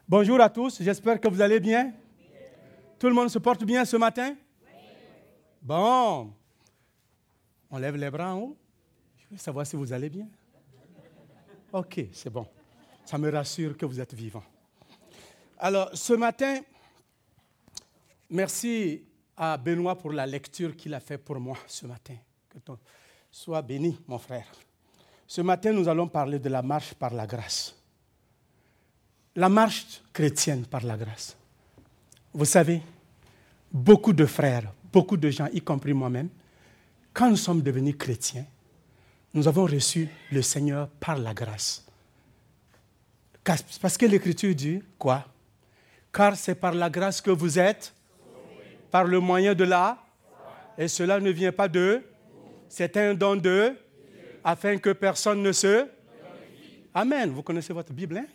Bonjour à tous, j'espère que vous allez bien. Tout le monde se porte bien ce matin? Bon, on lève les bras en haut. Je veux savoir si vous allez bien. Ok, c'est bon. Ça me rassure que vous êtes vivants. Alors, ce matin, merci à Benoît pour la lecture qu'il a fait pour moi ce matin. Que tu sois béni, mon frère. Ce matin, nous allons parler de la marche par la grâce. La marche chrétienne par la grâce. Vous savez, beaucoup de frères, beaucoup de gens, y compris moi-même, quand nous sommes devenus chrétiens, nous avons reçu le Seigneur par la grâce. Parce que l'Écriture dit quoi? Car c'est par la grâce que vous êtes, par le moyen de la, et cela ne vient pas d'eux, c'est un don d'eux, afin que personne ne se... Amen, vous connaissez votre Bible, hein?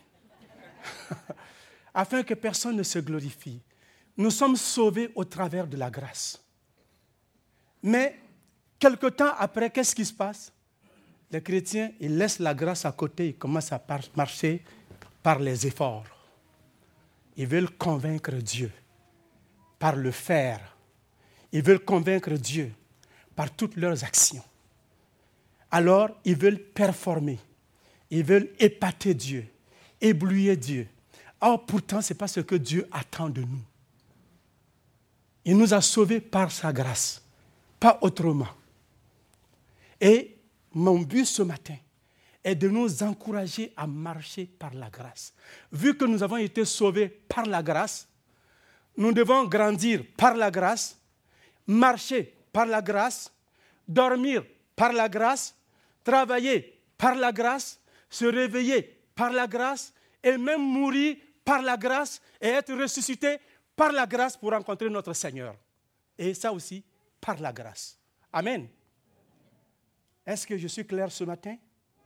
Afin que personne ne se glorifie. Nous sommes sauvés au travers de la grâce. Mais, quelque temps après, qu'est-ce qui se passe? Les chrétiens, ils laissent la grâce à côté, ils commencent à marcher par les efforts. Ils veulent convaincre Dieu par le faire. Ils veulent convaincre Dieu par toutes leurs actions. Alors, ils veulent performer. Ils veulent épater Dieu, éblouir Dieu. Or, pourtant, ce n'est pas ce que Dieu attend de nous. Il nous a sauvés par sa grâce, pas autrement. Et mon but ce matin est de nous encourager à marcher par la grâce. Vu que nous avons été sauvés par la grâce, nous devons grandir par la grâce, marcher par la grâce, dormir par la grâce, travailler par la grâce, se réveiller par la grâce et même mourir par la grâce et être ressuscité par la grâce pour rencontrer notre Seigneur. Et ça aussi, par la grâce. Amen. Est-ce que je suis clair ce matin?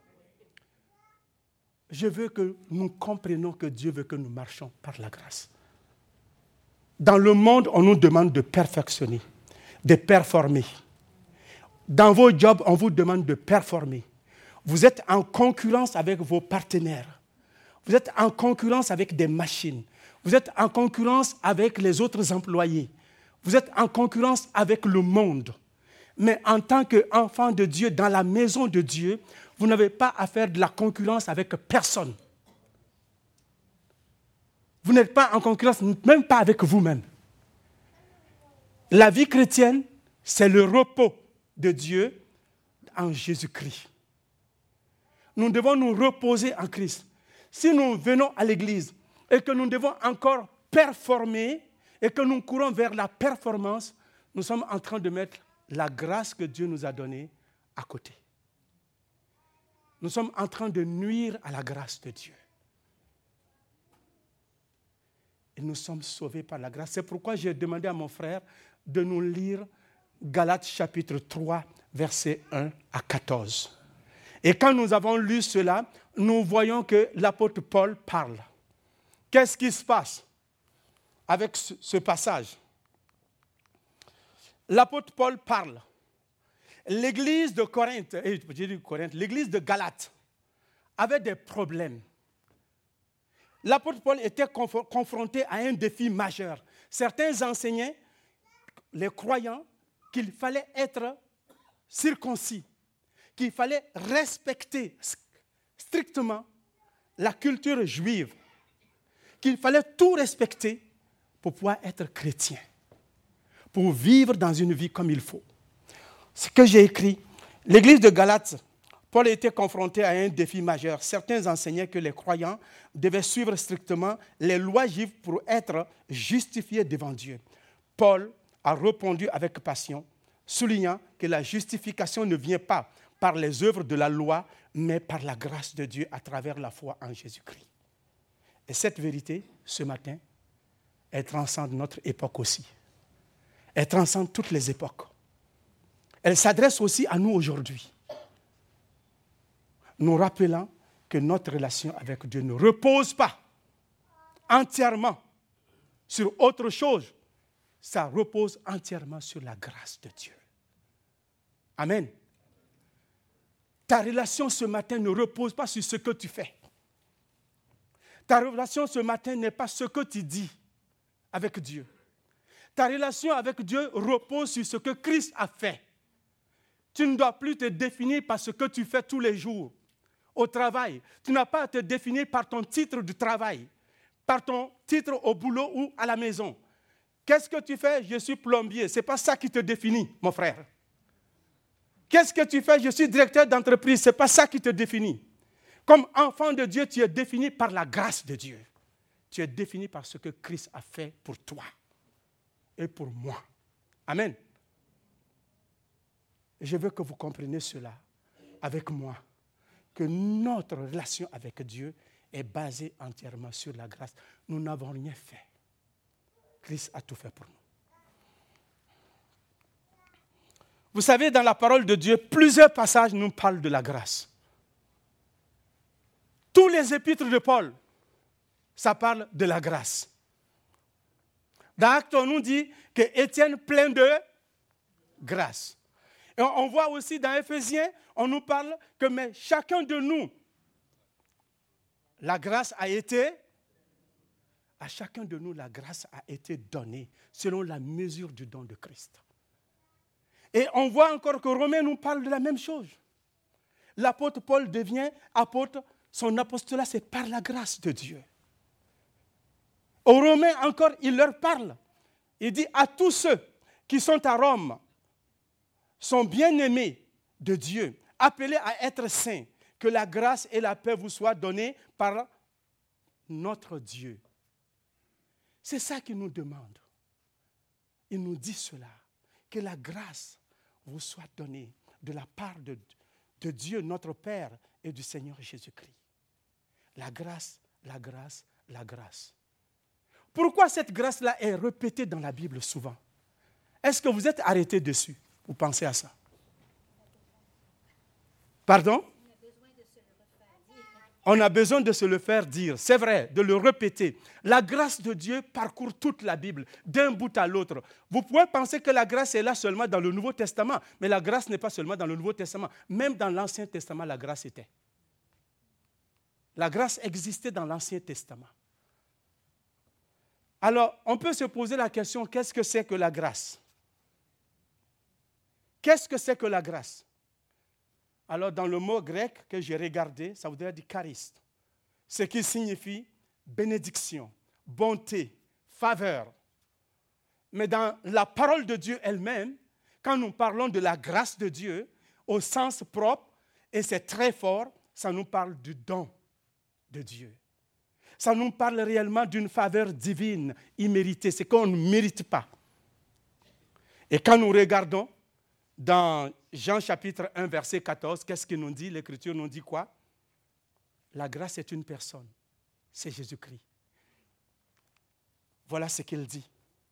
Je veux que nous comprenions que Dieu veut que nous marchions par la grâce. Dans le monde, on nous demande de perfectionner, de performer. Dans vos jobs, on vous demande de performer. Vous êtes en concurrence avec vos partenaires. Vous êtes en concurrence avec des machines. Vous êtes en concurrence avec les autres employés. Vous êtes en concurrence avec le monde. Mais en tant qu'enfant de Dieu, dans la maison de Dieu, vous n'avez pas à faire de la concurrence avec personne. Vous n'êtes pas en concurrence, même pas avec vous-même. La vie chrétienne, c'est le repos de Dieu en Jésus-Christ. Nous devons nous reposer en Christ. Si nous venons à l'église et que nous devons encore performer et que nous courons vers la performance, nous sommes en train de mettre la grâce que Dieu nous a donnée à côté. Nous sommes en train de nuire à la grâce de Dieu. Et nous sommes sauvés par la grâce. C'est pourquoi j'ai demandé à mon frère de nous lire Galates chapitre 3, versets 1 à 14. Et quand nous avons lu cela, nous voyons que l'apôtre Paul parle. Qu'est-ce qui se passe avec ce passage? L'apôtre Paul parle. L'église de Corinthe, l'église de Galate avait des problèmes. L'apôtre Paul était confronté à un défi majeur. Certains enseignaient, les croyants, qu'il fallait être circoncis, qu'il fallait respecter strictement la culture juive, qu'il fallait tout respecter pour pouvoir être chrétien, pour vivre dans une vie comme il faut. Ce que j'ai écrit, l'église de Galate, Paul était confronté à un défi majeur. Certains enseignaient que les croyants devaient suivre strictement les lois juives pour être justifiés devant Dieu. Paul a répondu avec passion, soulignant que la justification ne vient pas par les œuvres de la loi, mais par la grâce de Dieu à travers la foi en Jésus-Christ. Et cette vérité, ce matin, elle transcende notre époque aussi. Elle transcende toutes les époques. Elle s'adresse aussi à nous aujourd'hui. Nous rappelant que notre relation avec Dieu ne repose pas entièrement sur autre chose. Ça repose entièrement sur la grâce de Dieu. Amen. Ta relation ce matin ne repose pas sur ce que tu fais. Ta relation ce matin n'est pas ce que tu dis avec Dieu. Ta relation avec Dieu repose sur ce que Christ a fait. Tu ne dois plus te définir par ce que tu fais tous les jours au travail. Tu n'as pas à te définir par ton titre de travail, par ton titre au boulot ou à la maison. Qu'est-ce que tu fais? Je suis plombier. Ce n'est pas ça qui te définit, mon frère. Qu'est-ce que tu fais? Je suis directeur d'entreprise. Ce n'est pas ça qui te définit. Comme enfant de Dieu, tu es défini par la grâce de Dieu. Tu es défini par ce que Christ a fait pour toi et pour moi. Amen. Je veux que vous compreniez cela avec moi, que notre relation avec Dieu est basée entièrement sur la grâce. Nous n'avons rien fait. Christ a tout fait pour nous. Vous savez, dans la parole de Dieu, plusieurs passages nous parlent de la grâce. Tous les épîtres de Paul, ça parle de la grâce. Dans Actes, on nous dit que Étienne plein de grâce. Et on voit aussi dans Éphésiens, on nous parle que mais chacun de nous, la grâce a été, à chacun de nous, la grâce a été donnée selon la mesure du don de Christ. Et on voit encore que Romains nous parle de la même chose. L'apôtre Paul devient apôtre, son apostolat c'est par la grâce de Dieu. Aux Romains encore, il leur parle. Il dit à tous ceux qui sont à Rome, sont bien-aimés de Dieu, appelés à être saints, que la grâce et la paix vous soient données par notre Dieu. C'est ça qu'il nous demande. Il nous dit cela, que la grâce vous soit donnée de la part de Dieu, notre Père, et du Seigneur Jésus-Christ. La grâce, la grâce, la grâce. Pourquoi cette grâce-là est répétée dans la Bible souvent? Est-ce que vous êtes arrêtés dessus? Vous pensez à ça? Pardon? On a besoin de se le faire dire. C'est vrai, de le répéter. La grâce de Dieu parcourt toute la Bible, d'un bout à l'autre. Vous pouvez penser que la grâce est là seulement dans le Nouveau Testament, mais la grâce n'est pas seulement dans le Nouveau Testament. Même dans l'Ancien Testament, la grâce était. La grâce existait dans l'Ancien Testament. Alors, on peut se poser la question, qu'est-ce que c'est que la grâce? Qu'est-ce que c'est que la grâce? Alors, dans le mot grec que j'ai regardé, ça voudrait dire charis, ce qui signifie bénédiction, bonté, faveur. Mais dans la parole de Dieu elle-même, quand nous parlons de la grâce de Dieu, au sens propre, et c'est très fort, ça nous parle du don de Dieu. Ça nous parle réellement d'une faveur divine, imméritée, c'est qu'on ne mérite pas. Et quand nous regardons dans Jean chapitre 1, verset 14, qu'est-ce qu'il nous dit? L'Écriture nous dit quoi? La grâce est une personne, c'est Jésus-Christ. Voilà ce qu'il dit.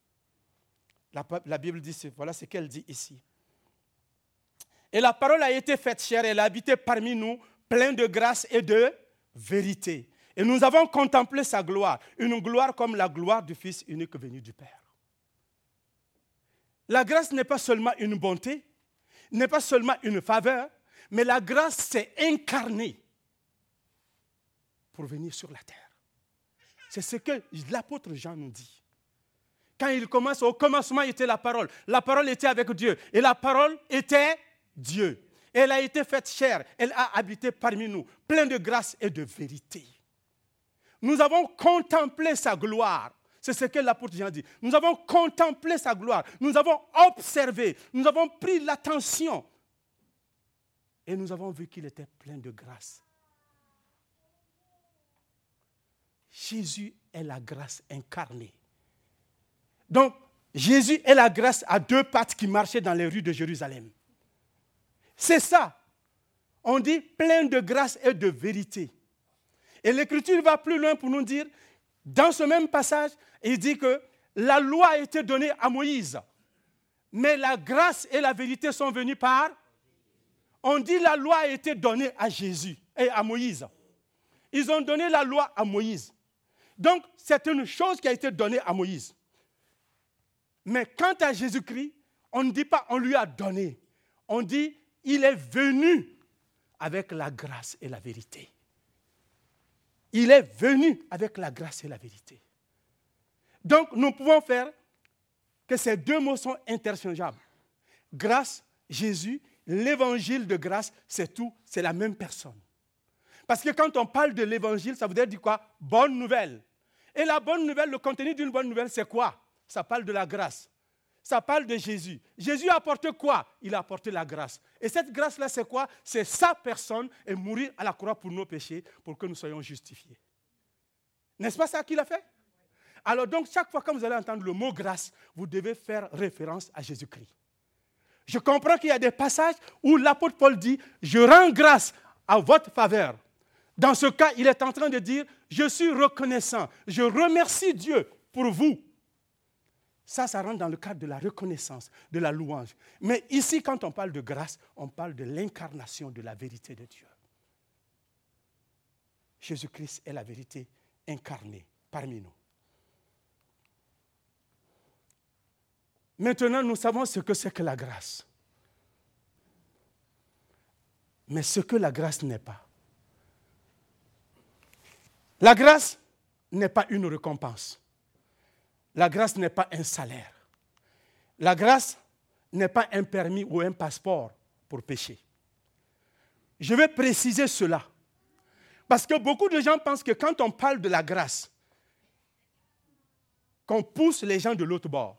La Bible dit, voilà ce qu'elle dit ici. Et la parole a été faite chair, elle a habité parmi nous, plein de grâce et de vérité. Et nous avons contemplé sa gloire, une gloire comme la gloire du Fils unique venu du Père. La grâce n'est pas seulement une bonté, n'est pas seulement une faveur, mais la grâce s'est incarnée pour venir sur la terre. C'est ce que l'apôtre Jean nous dit. Quand il commence, au commencement était la parole était avec Dieu, et la parole était Dieu. Elle a été faite chair, elle a habité parmi nous, plein de grâce et de vérité. Nous avons contemplé sa gloire. C'est ce que l'apôtre Jean dit. Nous avons contemplé sa gloire. Nous avons observé. Nous avons pris l'attention. Et nous avons vu qu'il était plein de grâce. Jésus est la grâce incarnée. Donc, Jésus est la grâce à deux pattes qui marchaient dans les rues de Jérusalem. C'est ça. On dit plein de grâce et de vérité. Et l'Écriture va plus loin pour nous dire, dans ce même passage, il dit que la loi a été donnée à Moïse, mais la grâce et la vérité sont venues par... On dit la loi a été donnée à Jésus et à Moïse. Ils ont donné la loi à Moïse. Donc, c'est une chose qui a été donnée à Moïse. Mais quant à Jésus-Christ, on ne dit pas on lui a donné. On dit il est venu avec la grâce et la vérité. il est venu avec la grâce et la vérité. Donc, nous pouvons faire que ces deux mots sont interchangeables. Grâce, Jésus, l'évangile de grâce, c'est tout, c'est la même personne. Parce que quand on parle de l'évangile, ça veut dire quoi? Bonne nouvelle. Et la bonne nouvelle, le contenu d'une bonne nouvelle, c'est quoi? Ça parle de la grâce. Ça parle de Jésus. Jésus a apporté quoi? Il a apporté la grâce. Et cette grâce-là, c'est quoi? C'est sa personne et mourir à la croix pour nos péchés, pour que nous soyons justifiés. N'est-ce pas ça qu'il a fait? Alors donc, chaque fois que vous allez entendre le mot grâce, vous devez faire référence à Jésus-Christ. Je comprends qu'il y a des passages où l'apôtre Paul dit « Je rends grâce à votre faveur ». Dans ce cas, il est en train de dire « Je suis reconnaissant, je remercie Dieu pour vous ». Ça rentre dans le cadre de la reconnaissance, de la louange. Mais ici, quand on parle de grâce, on parle de l'incarnation de la vérité de Dieu. Jésus-Christ est la vérité incarnée parmi nous. Maintenant, nous savons ce que c'est que la grâce. Mais ce que la grâce n'est pas. La grâce n'est pas une récompense. La grâce n'est pas un salaire. La grâce n'est pas un permis ou un passeport pour pécher. Je vais préciser cela. Parce que beaucoup de gens pensent que quand on parle de la grâce, qu'on pousse les gens de l'autre bord.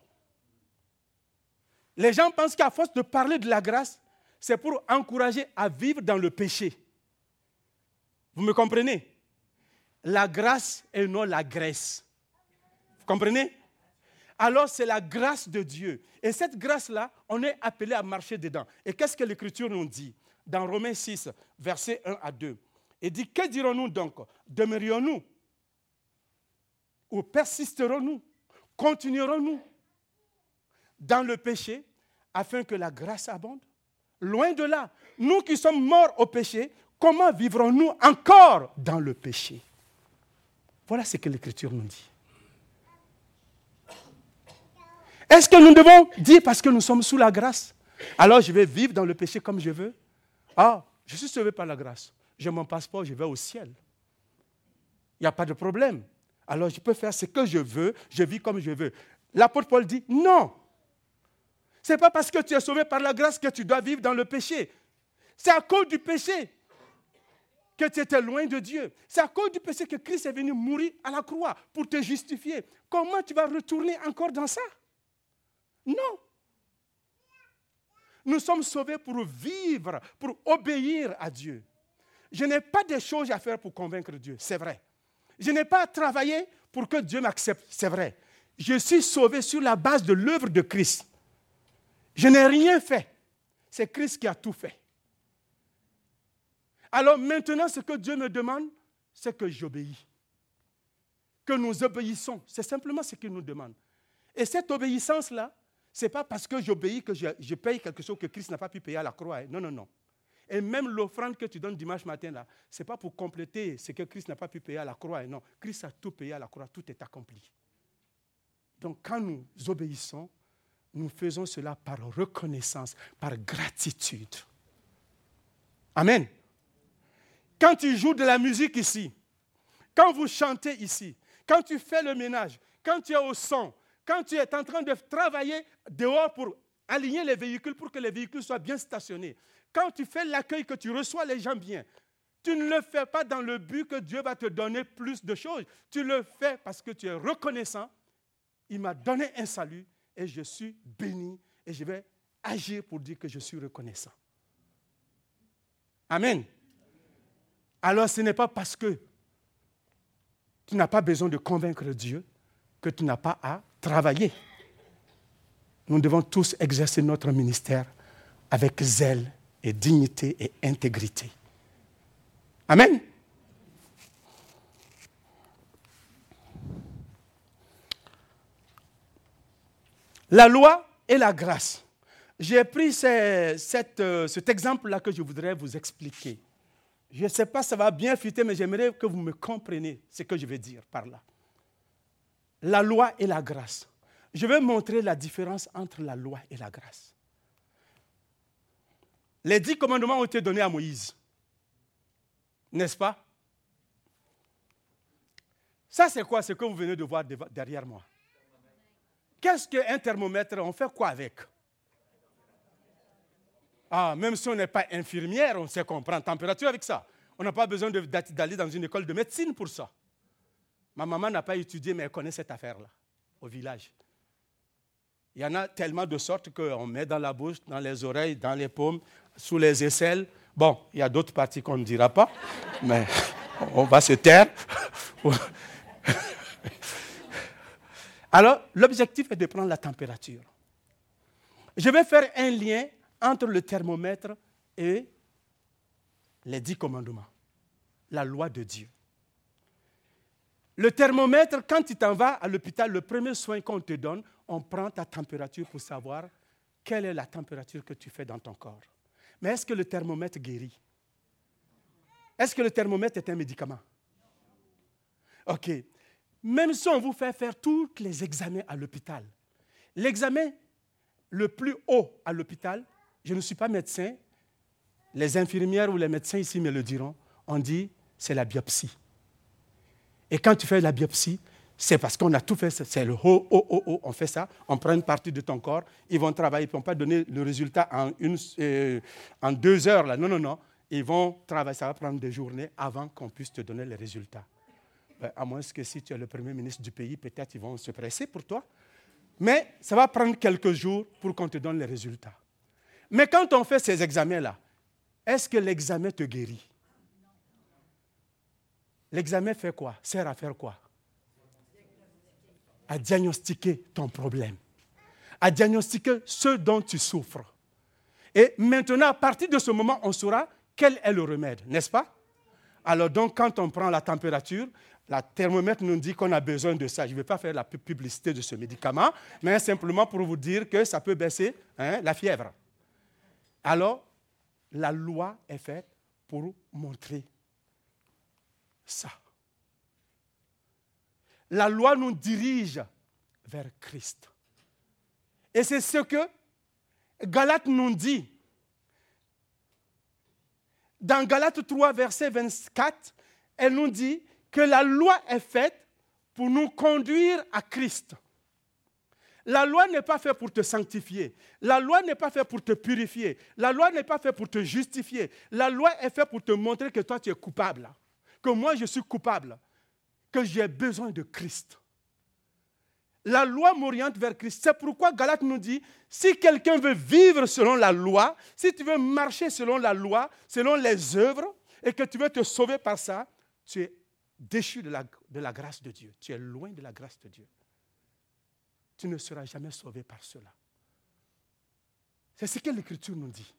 Les gens pensent qu'à force de parler de la grâce, c'est pour encourager à vivre dans le péché. Vous me comprenez? La grâce et non la graisse. Vous comprenez? Alors c'est la grâce de Dieu. Et cette grâce-là, on est appelé à marcher dedans. Et qu'est-ce que l'Écriture nous dit? Dans Romains 6, versets 1 à 2. Il dit, que dirons-nous donc? Demeurions-nous? Ou persisterons-nous? Continuerons-nous dans le péché afin que la grâce abonde? Loin de là. Nous qui sommes morts au péché, comment vivrons-nous encore dans le péché? Voilà ce que l'Écriture nous dit. Est-ce que nous devons dire parce que nous sommes sous la grâce, alors je vais vivre dans le péché comme je veux? Ah, je suis sauvé par la grâce. J'ai mon passeport, je vais au ciel. Il n'y a pas de problème. Alors je peux faire ce que je veux, je vis comme je veux. L'apôtre Paul dit non. Ce n'est pas parce que tu es sauvé par la grâce que tu dois vivre dans le péché. C'est à cause du péché que tu étais loin de Dieu. C'est à cause du péché que Christ est venu mourir à la croix pour te justifier. Comment tu vas retourner encore dans ça? Non. Nous sommes sauvés pour vivre, pour obéir à Dieu. Je n'ai pas de choses à faire pour convaincre Dieu, c'est vrai. Je n'ai pas à travailler pour que Dieu m'accepte, c'est vrai. Je suis sauvé sur la base de l'œuvre de Christ. Je n'ai rien fait. C'est Christ qui a tout fait. Alors maintenant, ce que Dieu me demande, c'est que j'obéis. Que nous obéissons. C'est simplement ce qu'il nous demande. Et cette obéissance-là, ce n'est pas parce que j'obéis que je paye quelque chose que Christ n'a pas pu payer à la croix. Non, non, non. Et même l'offrande que tu donnes dimanche matin, là, ce n'est pas pour compléter ce que Christ n'a pas pu payer à la croix. Non, Christ a tout payé à la croix, tout est accompli. Donc quand nous obéissons, nous faisons cela par reconnaissance, par gratitude. Amen. Quand tu joues de la musique ici, quand vous chantez ici, quand tu fais le ménage, quand tu es au son, quand tu es en train de travailler dehors pour aligner les véhicules pour que les véhicules soient bien stationnés, quand tu fais l'accueil, que tu reçois les gens bien, tu ne le fais pas dans le but que Dieu va te donner plus de choses. Tu le fais parce que tu es reconnaissant. Il m'a donné un salut et je suis béni et je vais agir pour dire que je suis reconnaissant. Amen. Alors ce n'est pas parce que tu n'as pas besoin de convaincre Dieu que tu n'as pas à travailler. Nous devons tous exercer notre ministère avec zèle et dignité et intégrité. Amen. La loi et la grâce. J'ai pris cet exemple-là que je voudrais vous expliquer. Je ne sais pas si ça va bien fitter, mais j'aimerais que vous me compreniez ce que je vais dire par là. La loi et la grâce. Je vais montrer la différence entre la loi et la grâce. Les 10 commandements ont été donnés à Moïse. N'est-ce pas? Ça, c'est quoi? Ce que vous venez de voir derrière moi. Qu'est-ce qu'un thermomètre? On fait quoi avec? Ah, même si on n'est pas infirmière, on sait qu'on prend température avec ça. On n'a pas besoin d'aller dans une école de médecine pour ça. Ma maman n'a pas étudié, mais elle connaît cette affaire-là, au village. Il y en a tellement de sortes qu'on met dans la bouche, dans les oreilles, dans les paumes, sous les aisselles. Bon, il y a d'autres parties qu'on ne dira pas, mais on va se taire. Alors, l'objectif est de prendre la température. Je vais faire un lien entre le thermomètre et les 10 commandements, la loi de Dieu. Le thermomètre, quand tu t'en vas à l'hôpital, le premier soin qu'on te donne, on prend ta température pour savoir quelle est la température que tu fais dans ton corps. Mais est-ce que le thermomètre guérit? Est-ce que le thermomètre est un médicament? OK. Même si on vous fait faire tous les examens à l'hôpital, l'examen le plus haut à l'hôpital, je ne suis pas médecin, les infirmières ou les médecins ici me le diront, on dit c'est la biopsie. Et quand tu fais la biopsie, c'est parce qu'on a tout fait, c'est le haut, on fait ça, on prend une partie de ton corps, ils vont travailler, ils ne vont pas donner le résultat en 2 heures. Là. Non, ils vont travailler, ça va prendre des journées avant qu'on puisse te donner les résultats. Ben, à moins que si tu es le premier ministre du pays, peut-être ils vont se presser pour toi. Mais ça va prendre quelques jours pour qu'on te donne les résultats. Mais quand on fait ces examens-là, est-ce que l'examen te guérit? L'examen fait quoi? Sert à faire quoi? À diagnostiquer ton problème, à diagnostiquer ce dont tu souffres. Et maintenant, à partir de ce moment, on saura quel est le remède, n'est-ce pas? Alors donc, quand on prend la température, la thermomètre nous dit qu'on a besoin de ça. Je ne vais pas faire la publicité de ce médicament, mais simplement pour vous dire que ça peut baisser la fièvre. Alors, la loi est faite pour montrer ça. La loi nous dirige vers Christ. Et c'est ce que Galates nous dit. Dans Galates 3, verset 24, elle nous dit que la loi est faite pour nous conduire à Christ. La loi n'est pas faite pour te sanctifier. La loi n'est pas faite pour te purifier. La loi n'est pas faite pour te justifier. La loi est faite pour te montrer que toi, tu es coupable. Que moi, je suis coupable. Que j'ai besoin de Christ. La loi m'oriente vers Christ. C'est pourquoi Galates nous dit, si quelqu'un veut vivre selon la loi, si tu veux marcher selon la loi, selon les œuvres, et que tu veux te sauver par ça, tu es déchu de la grâce de Dieu. Tu es loin de la grâce de Dieu. Tu ne seras jamais sauvé par cela. C'est ce que l'Écriture nous dit.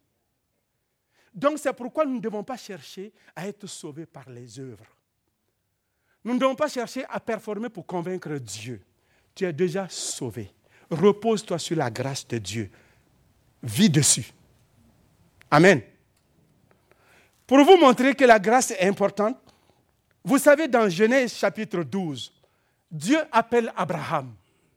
Donc c'est pourquoi nous ne devons pas chercher à être sauvés par les œuvres. Nous ne devons pas chercher à performer pour convaincre Dieu. Tu es déjà sauvé. Repose-toi sur la grâce de Dieu. Vis dessus. Amen. Pour vous montrer que la grâce est importante, vous savez, dans Genèse chapitre 12, Dieu appelle Abraham.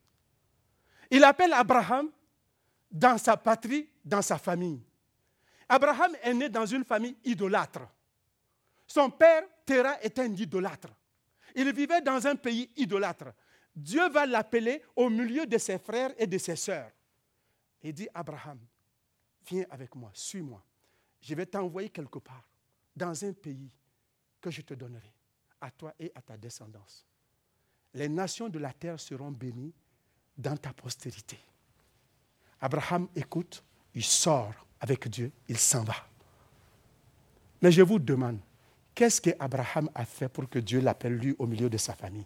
Il appelle Abraham dans sa patrie, dans sa famille. Abraham est né dans une famille idolâtre. Son père, Téra, était un idolâtre. Il vivait dans un pays idolâtre. Dieu va l'appeler au milieu de ses frères et de ses sœurs. Il dit, Abraham, viens avec moi, suis-moi. Je vais t'envoyer quelque part, dans un pays que je te donnerai, à toi et à ta descendance. Les nations de la terre seront bénies dans ta postérité. Abraham écoute, il sort avec Dieu, il s'en va. Mais je vous demande, qu'est-ce qu'Abraham a fait pour que Dieu l'appelle lui au milieu de sa famille?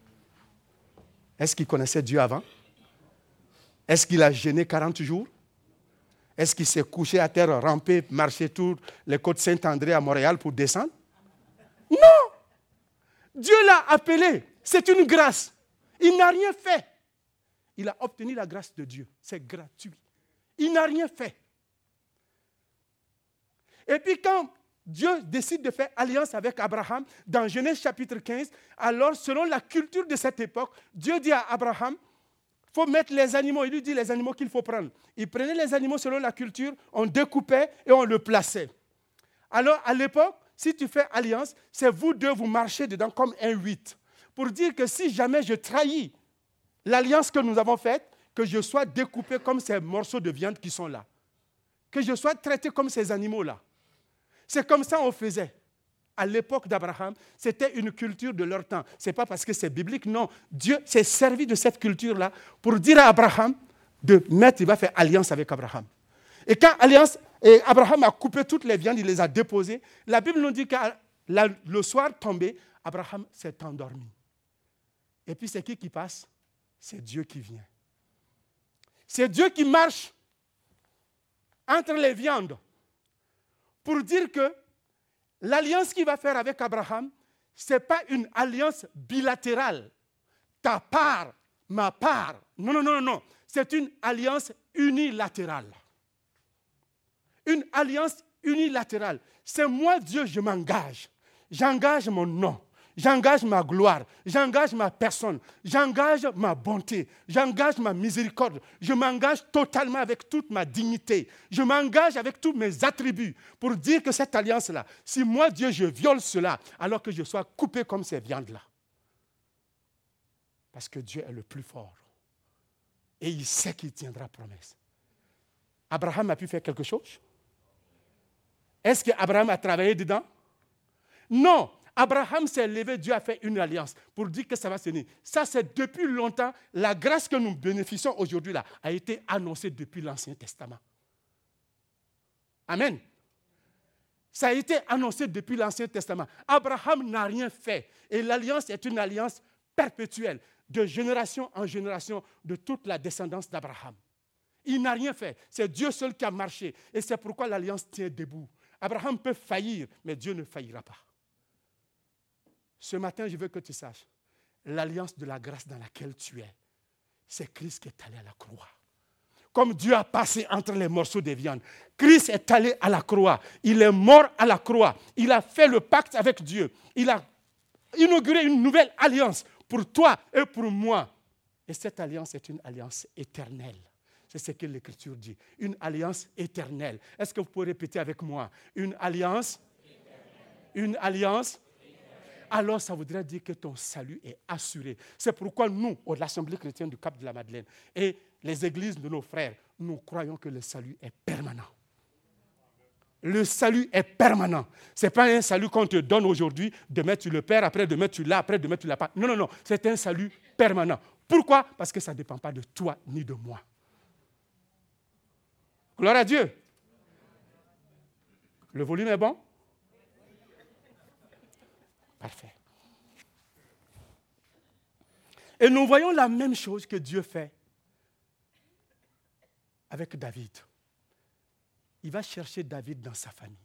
Est-ce qu'il connaissait Dieu avant? Est-ce qu'il a jeûné 40 jours? Est-ce qu'il s'est couché à terre, rampé, marché tous les côtes Saint-André à Montréal pour descendre? Non! Dieu l'a appelé. C'est une grâce. Il n'a rien fait. Il a obtenu la grâce de Dieu. C'est gratuit. Il n'a rien fait. Et puis quand Dieu décide de faire alliance avec Abraham, dans Genèse chapitre 15, alors selon la culture de cette époque, Dieu dit à Abraham, il faut mettre les animaux. Il lui dit les animaux qu'il faut prendre. Il prenait les animaux selon la culture, on découpait et on le plaçait. Alors à l'époque, si tu fais alliance, c'est vous deux, vous marchez dedans comme un 8. pour dire que si jamais je trahis l'alliance que nous avons faite, que je sois découpé comme ces morceaux de viande qui sont là. Que je sois traité comme ces animaux-là. C'est comme ça qu'on faisait. À l'époque d'Abraham, c'était une culture de leur temps. Ce n'est pas parce que c'est biblique, non. Dieu s'est servi de cette culture-là pour dire à Abraham il va faire alliance avec Abraham. Et quand Abraham a coupé toutes les viandes, il les a déposées, la Bible nous dit que le soir tombé, Abraham s'est endormi. Et puis c'est qui passe? C'est Dieu qui vient. C'est Dieu qui marche entre les viandes pour dire que l'alliance qu'il va faire avec Abraham, ce n'est pas une alliance bilatérale. Ta part, ma part. Non. C'est une alliance unilatérale. Une alliance unilatérale. C'est moi, Dieu, je m'engage. J'engage mon nom. J'engage ma gloire, j'engage ma personne, j'engage ma bonté, j'engage ma miséricorde, je m'engage totalement avec toute ma dignité, je m'engage avec tous mes attributs pour dire que cette alliance-là, si moi, Dieu, je viole cela, alors que je sois coupé comme ces viandes-là. Parce que Dieu est le plus fort. Et il sait qu'il tiendra promesse. Abraham a pu faire quelque chose? Est-ce qu'Abraham a travaillé dedans? Non. Abraham s'est levé, Dieu a fait une alliance pour dire que ça va se tenir. Ça, c'est depuis longtemps. La grâce que nous bénéficions aujourd'hui là, a été annoncée depuis l'Ancien Testament. Amen. Ça a été annoncé depuis l'Ancien Testament. Abraham n'a rien fait. Et l'alliance est une alliance perpétuelle, de génération en génération, de toute la descendance d'Abraham. Il n'a rien fait. C'est Dieu seul qui a marché. Et c'est pourquoi l'alliance tient debout. Abraham peut faillir, mais Dieu ne faillira pas. Ce matin, je veux que tu saches, l'alliance de la grâce dans laquelle tu es, c'est Christ qui est allé à la croix. Comme Dieu a passé entre les morceaux de viande, Christ est allé à la croix. Il est mort à la croix. Il a fait le pacte avec Dieu. Il a inauguré une nouvelle alliance pour toi et pour moi. Et cette alliance est une alliance éternelle. C'est ce que l'Écriture dit. Une alliance éternelle. Est-ce que vous pouvez répéter avec moi? Une alliance éternelle. Une alliance éternelle. Alors ça voudrait dire que ton salut est assuré. C'est pourquoi nous, à l'Assemblée chrétienne du Cap de la Madeleine, et les églises de nos frères, nous croyons que le salut est permanent. Le salut est permanent. Ce n'est pas un salut qu'on te donne aujourd'hui, demain tu le perds, après demain tu l'as, après demain tu ne l'as pas. Non. C'est un salut permanent. Pourquoi? Parce que ça ne dépend pas de toi ni de moi. Gloire à Dieu. Le volume est bon? Parfait. Et nous voyons la même chose que Dieu fait avec David. Il va chercher David dans sa famille.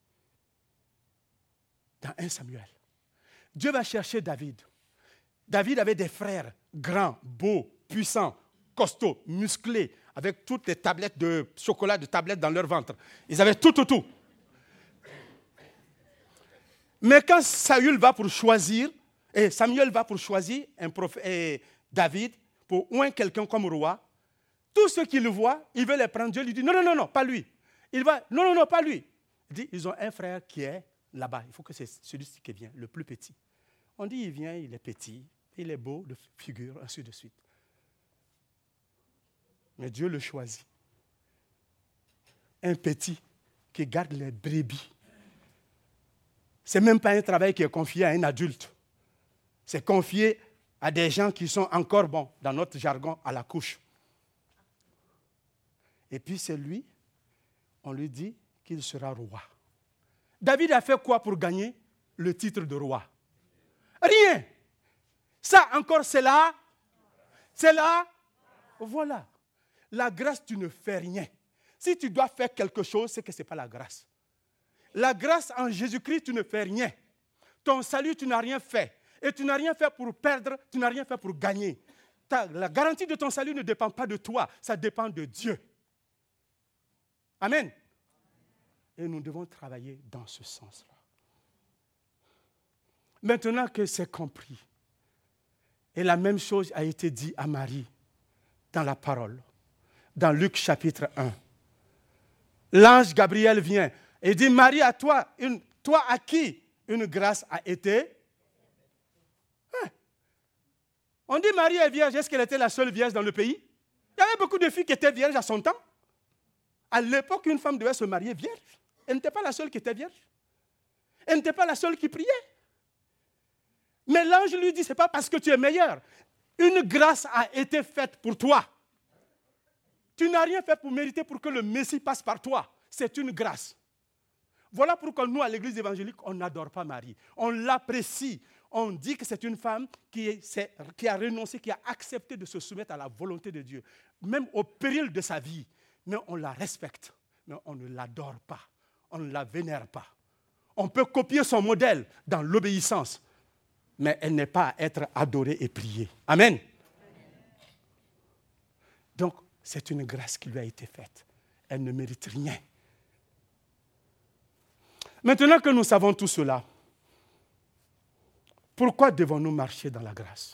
Dans 1 Samuel. Dieu va chercher David. David avait des frères grands, beaux, puissants, costauds, musclés, avec toutes les tablettes de chocolat, de tablettes dans leur ventre. Ils avaient tout. Mais quand Samuel va pour choisir David pour oindre quelqu'un comme roi, tous ceux qui le voient, ils veulent les prendre. Dieu lui dit, non, pas lui. Il va, non, pas lui. Il dit, ils ont un frère qui est là-bas. Il faut que c'est celui-ci qui vient, le plus petit. On dit, il vient, il est petit, il est beau de figure, ainsi de suite. Mais Dieu le choisit. Un petit qui garde les brebis. Ce n'est même pas un travail qui est confié à un adulte. C'est confié à des gens qui sont encore, dans notre jargon, à la couche. Et puis c'est lui, on lui dit qu'il sera roi. David a fait quoi pour gagner le titre de roi? Rien. Ça encore, c'est là. Voilà. La grâce, tu ne fais rien. Si tu dois faire quelque chose, c'est que ce n'est pas la grâce. La grâce en Jésus-Christ, tu ne fais rien. Ton salut, tu n'as rien fait. Et tu n'as rien fait pour perdre, tu n'as rien fait pour gagner. La garantie de ton salut ne dépend pas de toi, ça dépend de Dieu. Amen. Et nous devons travailler dans ce sens-là. Maintenant que c'est compris, et la même chose a été dit à Marie dans la parole, dans Luc chapitre 1. L'ange Gabriel vient et dit, Marie, toi à qui une grâce a été? On dit Marie est vierge, est-ce qu'elle était la seule vierge dans le pays? Il y avait beaucoup de filles qui étaient vierges à son temps. À l'époque, une femme devait se marier vierge. Elle n'était pas la seule qui était vierge. Elle n'était pas la seule qui priait. Mais l'ange lui dit, ce n'est pas parce que tu es meilleur. Une grâce a été faite pour toi. Tu n'as rien fait pour mériter pour que le Messie passe par toi. C'est une grâce. Voilà pourquoi nous, à l'église évangélique, on n'adore pas Marie. On l'apprécie. On dit que c'est une femme qui a renoncé, qui a accepté de se soumettre à la volonté de Dieu, même au péril de sa vie. Mais on la respecte, mais on ne l'adore pas, on ne la vénère pas. On peut copier son modèle dans l'obéissance, mais elle n'est pas à être adorée et priée. Amen. Donc, c'est une grâce qui lui a été faite. Elle ne mérite rien. Maintenant que nous savons tout cela, pourquoi devons-nous marcher dans la grâce?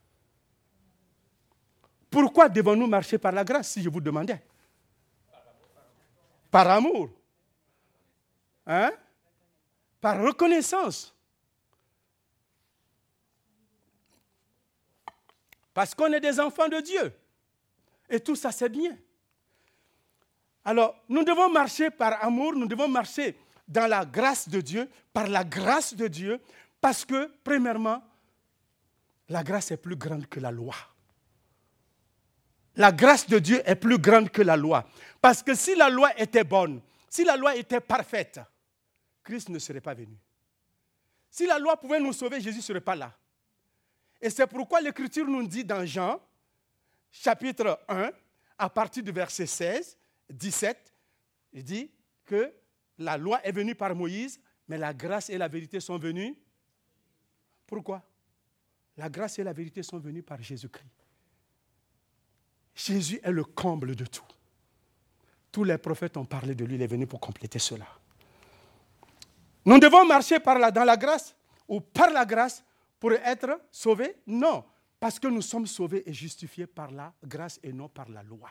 Pourquoi devons-nous marcher par la grâce, si je vous demandais? Par amour. Hein? Par reconnaissance. Parce qu'on est des enfants de Dieu. Et tout ça, c'est bien. Alors, nous devons marcher par amour, nous devons marcher dans la grâce de Dieu, par la grâce de Dieu, parce que, premièrement, la grâce est plus grande que la loi. La grâce de Dieu est plus grande que la loi. Parce que si la loi était bonne, si la loi était parfaite, Christ ne serait pas venu. Si la loi pouvait nous sauver, Jésus ne serait pas là. Et c'est pourquoi l'Écriture nous dit dans Jean, chapitre 1, à partir du verset 16, 17, il dit que la loi est venue par Moïse, mais la grâce et la vérité sont venues. Pourquoi? La grâce et la vérité sont venues par Jésus-Christ. Jésus est le comble de tout. Tous les prophètes ont parlé de lui, il est venu pour compléter cela. Nous devons marcher dans la grâce ou par la grâce pour être sauvés? Non, parce que nous sommes sauvés et justifiés par la grâce et non par la loi.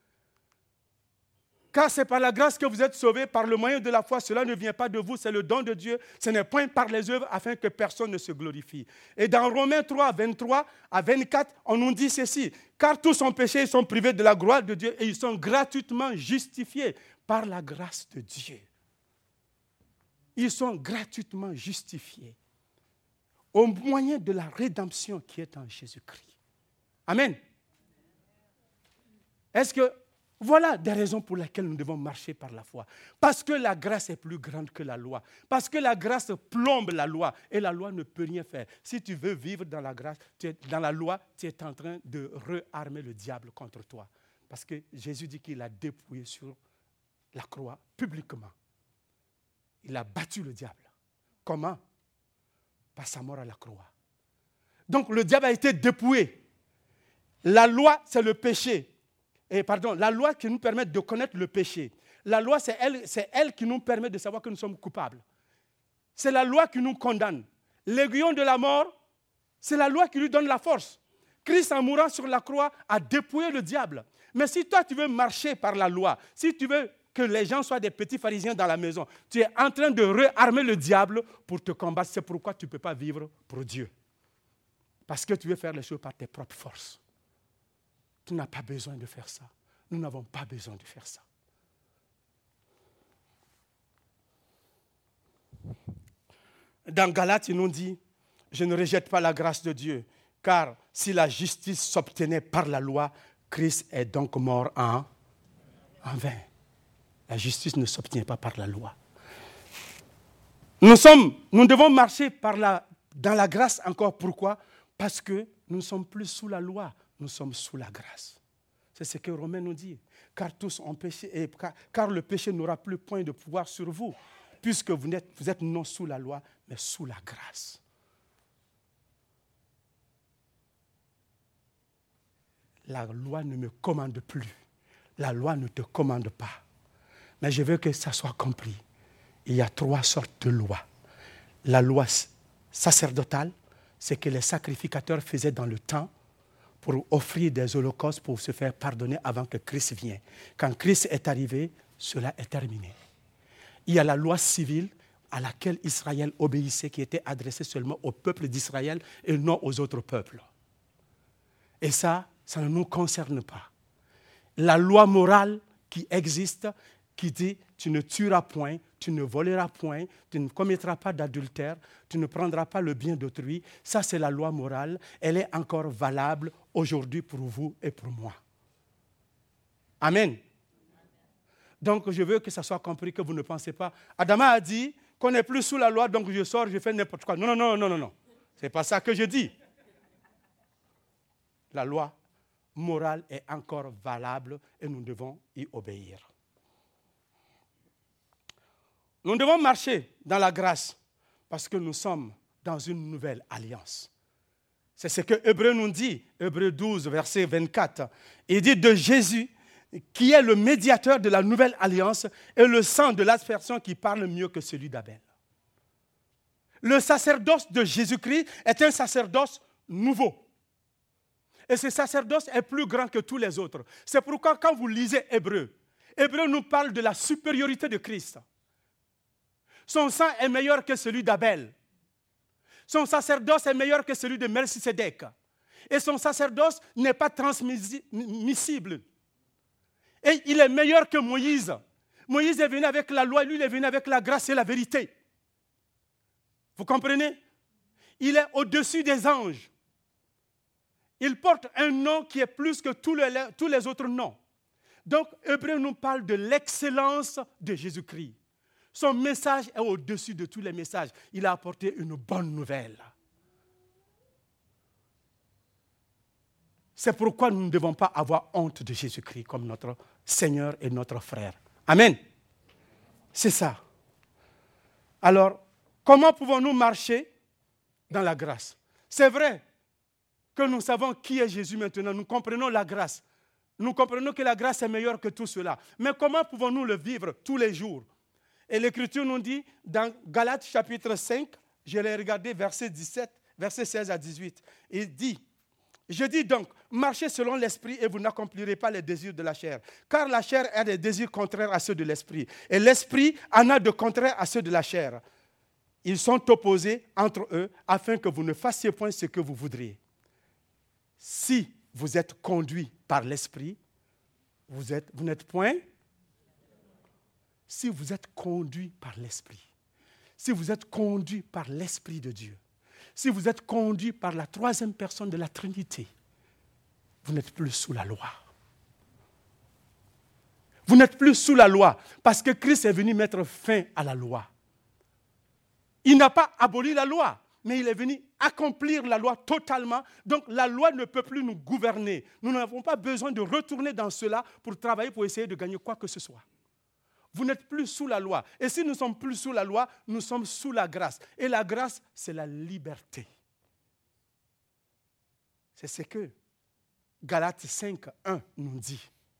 Car c'est par la grâce que vous êtes sauvés, par le moyen de la foi. Cela ne vient pas de vous, c'est le don de Dieu. Ce n'est point par les œuvres afin que personne ne se glorifie. Et dans Romains 3, 23 à 24, on nous dit ceci. Car tous ont péché, ils sont privés de la gloire de Dieu et ils sont gratuitement justifiés par la grâce de Dieu. Ils sont gratuitement justifiés au moyen de la rédemption qui est en Jésus-Christ. Amen. Est-ce que voilà des raisons pour lesquelles nous devons marcher par la foi. Parce que la grâce est plus grande que la loi. Parce que la grâce plombe la loi et la loi ne peut rien faire. Si tu veux vivre dans la grâce, dans la loi, tu es en train de rearmer le diable contre toi. Parce que Jésus dit qu'il a dépouillé sur la croix publiquement. Il a battu le diable. Comment? Par sa mort à la croix. Donc le diable a été dépouillé. La loi, c'est le péché. La loi qui nous permet de connaître le péché. La loi, c'est elle qui nous permet de savoir que nous sommes coupables. C'est la loi qui nous condamne. L'aiguillon de la mort, c'est la loi qui lui donne la force. Christ, en mourant sur la croix, a dépouillé le diable. Mais si toi, tu veux marcher par la loi, si tu veux que les gens soient des petits pharisiens dans la maison, tu es en train de réarmer le diable pour te combattre. C'est pourquoi tu ne peux pas vivre pour Dieu. Parce que tu veux faire les choses par tes propres forces. Tu n'as pas besoin de faire ça. Nous n'avons pas besoin de faire ça. Dans Galates, il nous dit, je ne rejette pas la grâce de Dieu, car si la justice s'obtenait par la loi, Christ est donc mort en vain. La justice ne s'obtient pas par la loi. Nous devons marcher dans la grâce encore. Pourquoi? Parce que nous ne sommes plus sous la loi, nous sommes sous la grâce. C'est ce que Romains nous dit. Car tous ont péché, car le péché n'aura plus point de pouvoir sur vous, puisque vous êtes non sous la loi, mais sous la grâce. La loi ne me commande plus. La loi ne te commande pas. Mais je veux que ça soit compris. Il y a 3 sortes de lois. La loi sacerdotale, c'est que les sacrificateurs faisaient dans le temps pour offrir des holocaustes pour se faire pardonner avant que Christ vienne. Quand Christ est arrivé, cela est terminé. Il y a la loi civile à laquelle Israël obéissait, qui était adressée seulement au peuple d'Israël et non aux autres peuples. Et ça ne nous concerne pas. La loi morale qui existe, qui dit tu ne tueras point, tu ne voleras point, tu ne commettras pas d'adultère, tu ne prendras pas le bien d'autrui, ça c'est la loi morale, elle est encore valable aujourd'hui pour vous et pour moi. Amen. Donc je veux que ça soit compris, que vous ne pensez pas. Adama a dit qu'on n'est plus sous la loi, donc je sors, je fais n'importe quoi. Non, non, non, non, non. Ce n'est pas ça que je dis. La loi morale est encore valable et nous devons y obéir. Nous devons marcher dans la grâce parce que nous sommes dans une nouvelle alliance. C'est ce que Hébreu nous dit, Hébreu 12, verset 24. Il dit de Jésus, qui est le médiateur de la nouvelle alliance et le sang de l'aspersion qui parle mieux que celui d'Abel. Le sacerdoce de Jésus-Christ est un sacerdoce nouveau. Et ce sacerdoce est plus grand que tous les autres. C'est pourquoi quand vous lisez Hébreu, Hébreu nous parle de la supériorité de Christ. Son sang est meilleur que celui d'Abel. Son sacerdoce est meilleur que celui de Melchisédek. Et son sacerdoce n'est pas transmissible. Et il est meilleur que Moïse. Moïse est venu avec la loi, lui il est venu avec la grâce et la vérité. Vous comprenez? Il est au-dessus des anges. Il porte un nom qui est plus que tous les autres noms. Donc, Hébreu nous parle de l'excellence de Jésus-Christ. Son message est au-dessus de tous les messages. Il a apporté une bonne nouvelle. C'est pourquoi nous ne devons pas avoir honte de Jésus-Christ comme notre Seigneur et notre frère. Amen. C'est ça. Alors, comment pouvons-nous marcher dans la grâce? C'est vrai que nous savons qui est Jésus maintenant. Nous comprenons la grâce. Nous comprenons que la grâce est meilleure que tout cela. Mais comment pouvons-nous le vivre tous les jours? Et l'Écriture nous dit, dans Galates chapitre 5, je l'ai regardé, verset 16 à 18, il dit, je dis donc, marchez selon l'esprit et vous n'accomplirez pas les désirs de la chair. Car la chair a des désirs contraires à ceux de l'esprit. Et l'esprit en a de contraires à ceux de la chair. Ils sont opposés entre eux afin que vous ne fassiez point ce que vous voudriez. Si vous êtes conduit par l'esprit, vous n'êtes point. Si vous êtes conduit par l'esprit, si vous êtes conduit par l'Esprit de Dieu, si vous êtes conduit par la troisième personne de la Trinité, vous n'êtes plus sous la loi. Vous n'êtes plus sous la loi parce que Christ est venu mettre fin à la loi. Il n'a pas aboli la loi, mais il est venu accomplir la loi totalement. Donc la loi ne peut plus nous gouverner. Nous n'avons pas besoin de retourner dans cela pour travailler, pour essayer de gagner quoi que ce soit. Vous n'êtes plus sous la loi. Et si nous ne sommes plus sous la loi, nous sommes sous la grâce. Et la grâce, c'est la liberté. C'est ce que Galates 5, 1 nous dit.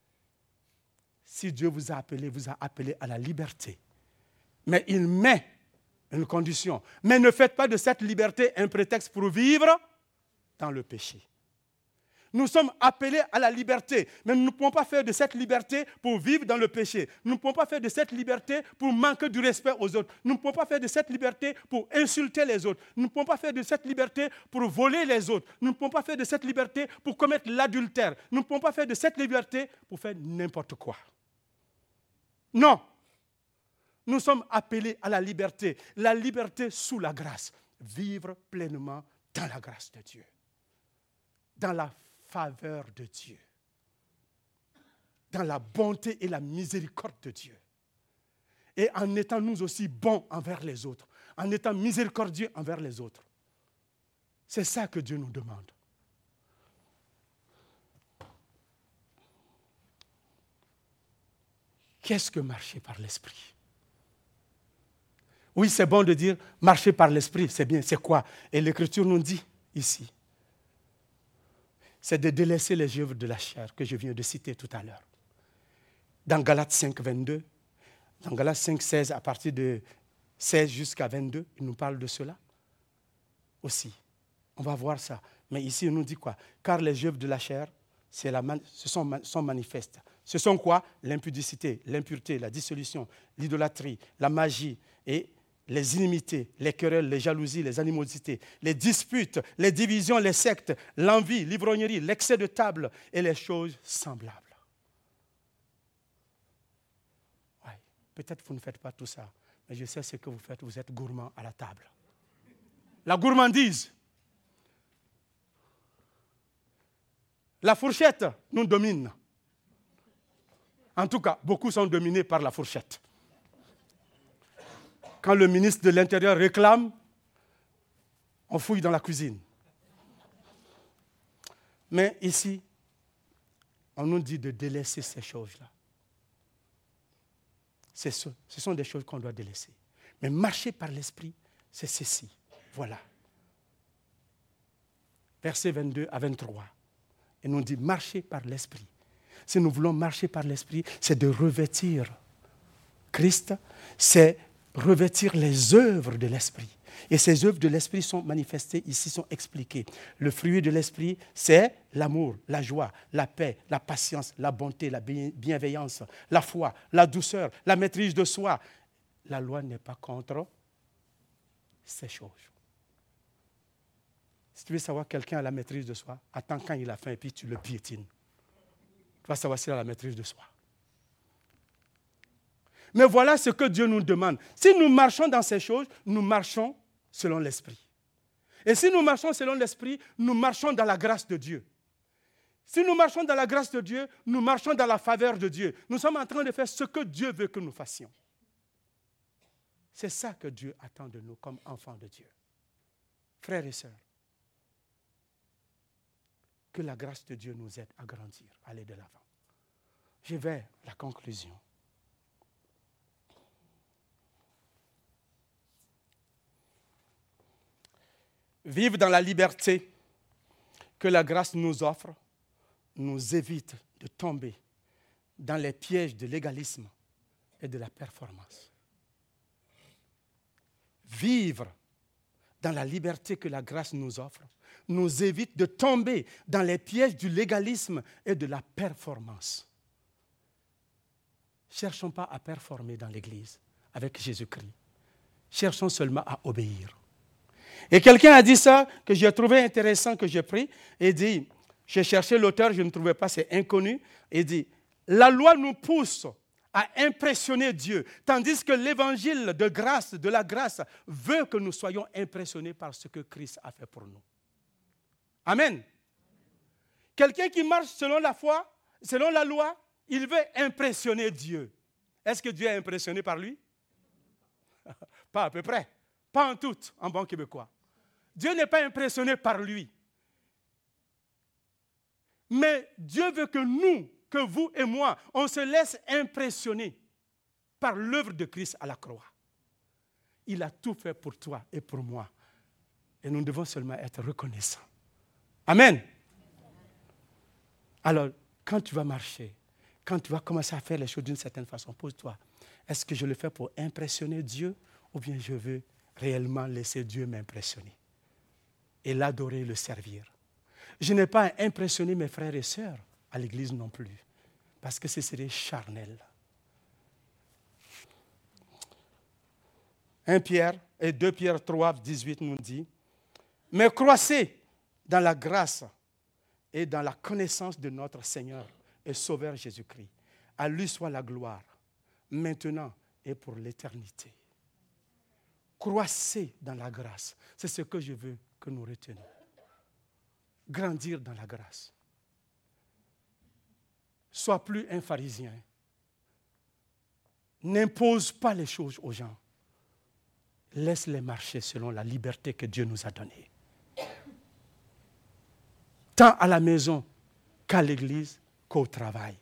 Si Dieu vous a appelé à la liberté. Mais il met une condition. Mais ne faites pas de cette liberté un prétexte pour vivre dans le péché. Nous sommes appelés à la liberté, mais nous ne pouvons pas faire de cette liberté pour vivre dans le péché. Nous ne pouvons pas faire de cette liberté pour manquer du respect aux autres. Nous ne pouvons pas faire de cette liberté pour insulter les autres. Nous ne pouvons pas faire de cette liberté pour voler les autres. Nous ne pouvons pas faire de cette liberté pour commettre l'adultère. Nous ne pouvons pas faire de cette liberté pour faire n'importe quoi. Non. Nous sommes appelés à la liberté sous la grâce. Vivre pleinement dans la grâce de Dieu. Dans la faveur de Dieu, dans la bonté et la miséricorde de Dieu. Et en étant nous aussi bons envers les autres, en étant miséricordieux envers les autres. C'est ça que Dieu nous demande. Qu'est-ce que marcher par l'esprit? Oui, c'est bon de dire marcher par l'esprit, c'est bien, c'est quoi? Et l'Écriture nous dit ici, c'est de délaisser les œuvres de la chair que je viens de citer tout à l'heure. Dans Galates 5, 22, dans Galates 5, 16, à partir de 16 jusqu'à 22, il nous parle de cela aussi. On va voir ça. Mais ici, il nous dit quoi? Car les œuvres de la chair sont manifestes. Ce sont quoi? L'impudicité, l'impureté, la dissolution, l'idolâtrie, la magie et les inimités, les querelles, les jalousies, les animosités, les disputes, les divisions, les sectes, l'envie, l'ivrognerie, l'excès de table et les choses semblables. Ouais, peut-être que vous ne faites pas tout ça, mais je sais ce que vous faites, vous êtes gourmand à la table. La gourmandise. La fourchette nous domine. En tout cas, beaucoup sont dominés par la fourchette. Quand le ministre de l'Intérieur réclame, on fouille dans la cuisine. Mais ici, on nous dit de délaisser ces choses-là. Ce sont des choses qu'on doit délaisser. Mais marcher par l'esprit, c'est ceci. Voilà. Versets 22 à 23. Et nous dit marcher par l'esprit. Si nous voulons marcher par l'esprit, c'est de revêtir Christ, c'est revêtir les œuvres de l'esprit. Et ces œuvres de l'esprit sont manifestées ici, sont expliquées. Le fruit de l'esprit, c'est l'amour, la joie, la paix, la patience, la bonté, la bienveillance, la foi, la douceur, la maîtrise de soi. La loi n'est pas contre ces choses. Si tu veux savoir quelqu'un a la maîtrise de soi, attends quand il a faim et puis tu le piétines. Tu vas savoir s'il a la maîtrise de soi. Mais voilà ce que Dieu nous demande. Si nous marchons dans ces choses, nous marchons selon l'Esprit. Et si nous marchons selon l'Esprit, nous marchons dans la grâce de Dieu. Si nous marchons dans la grâce de Dieu, nous marchons dans la faveur de Dieu. Nous sommes en train de faire ce que Dieu veut que nous fassions. C'est ça que Dieu attend de nous comme enfants de Dieu. Frères et sœurs, que la grâce de Dieu nous aide à grandir, à aller de l'avant. Je vais à la conclusion. Vivre dans la liberté que la grâce nous offre nous évite de tomber dans les pièges de l'égalisme et de la performance. Vivre dans la liberté que la grâce nous offre nous évite de tomber dans les pièges du légalisme et de la performance. Cherchons pas à performer dans l'Église avec Jésus-Christ. Cherchons seulement à obéir. Et quelqu'un a dit ça, que j'ai trouvé intéressant, que j'ai pris, et dit, j'ai cherché l'auteur, je ne trouvais pas, c'est inconnu, et dit, la loi nous pousse à impressionner Dieu, tandis que l'évangile de grâce, de la grâce, veut que nous soyons impressionnés par ce que Christ a fait pour nous. Amen. Quelqu'un qui marche selon la foi, selon la loi, il veut impressionner Dieu. Est-ce que Dieu est impressionné par lui? Pas à peu près. Pas en tout, en bon québécois. Dieu n'est pas impressionné par lui. Mais Dieu veut que nous, que vous et moi, on se laisse impressionner par l'œuvre de Christ à la croix. Il a tout fait pour toi et pour moi. Et nous devons seulement être reconnaissants. Amen. Alors, quand tu vas marcher, quand tu vas commencer à faire les choses d'une certaine façon, pose-toi, est-ce que je le fais pour impressionner Dieu ou bien je veux réellement laisser Dieu m'impressionner et l'adorer, le servir? Je n'ai pas à impressionner mes frères et sœurs à l'église non plus, parce que ce serait charnel. 1 Pierre et 2 Pierre 3, 18 nous dit, « Mais croissez dans la grâce et dans la connaissance de notre Seigneur et Sauveur Jésus-Christ. À lui soit la gloire, maintenant et pour l'éternité. » Croissez dans la grâce. C'est ce que je veux que nous retenions. Grandir dans la grâce. Sois plus un pharisien. N'impose pas les choses aux gens. Laisse-les marcher selon la liberté que Dieu nous a donnée. Tant à la maison qu'à l'église qu'au travail.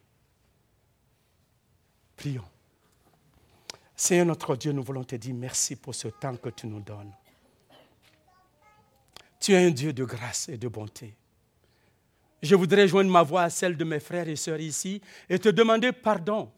Prions. Seigneur notre Dieu, nous voulons te dire merci pour ce temps que tu nous donnes. Tu es un Dieu de grâce et de bonté. Je voudrais joindre ma voix à celle de mes frères et sœurs ici et te demander pardon.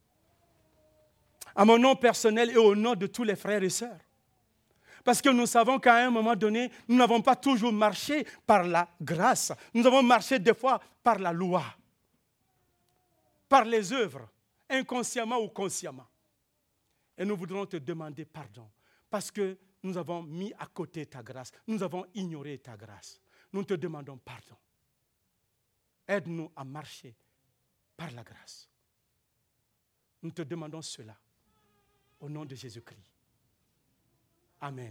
À mon nom personnel et au nom de tous les frères et sœurs. Parce que nous savons qu'à un moment donné, nous n'avons pas toujours marché par la grâce. Nous avons marché des fois par la loi, par les œuvres, inconsciemment ou consciemment. Et nous voudrons te demander pardon parce que nous avons mis à côté ta grâce, nous avons ignoré ta grâce. Nous te demandons pardon. Aide-nous à marcher par la grâce. Nous te demandons cela au nom de Jésus-Christ. Amen.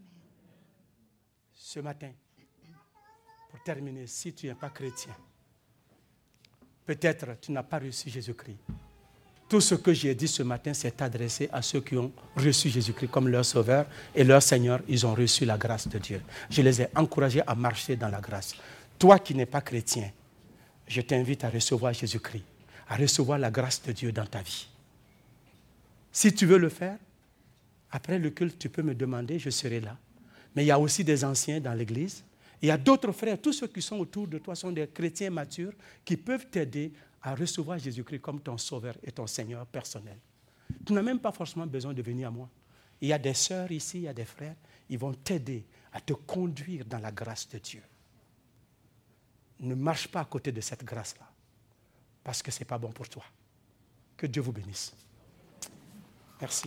Ce matin, pour terminer, si tu n'es pas chrétien, peut-être tu n'as pas reçu Jésus-Christ. Tout ce que j'ai dit ce matin, c'est adressé à ceux qui ont reçu Jésus-Christ comme leur Sauveur et leur Seigneur. Ils ont reçu la grâce de Dieu. Je les ai encouragés à marcher dans la grâce. Toi qui n'es pas chrétien, je t'invite à recevoir Jésus-Christ, à recevoir la grâce de Dieu dans ta vie. Si tu veux le faire, après le culte, tu peux me demander, je serai là. Mais il y a aussi des anciens dans l'Église. Il y a d'autres frères, tous ceux qui sont autour de toi sont des chrétiens matures qui peuvent t'aider à recevoir Jésus-Christ comme ton Sauveur et ton Seigneur personnel. Tu n'as même pas forcément besoin de venir à moi. Il y a des sœurs ici, il y a des frères, ils vont t'aider à te conduire dans la grâce de Dieu. Ne marche pas à côté de cette grâce-là, parce que ce n'est pas bon pour toi. Que Dieu vous bénisse. Merci.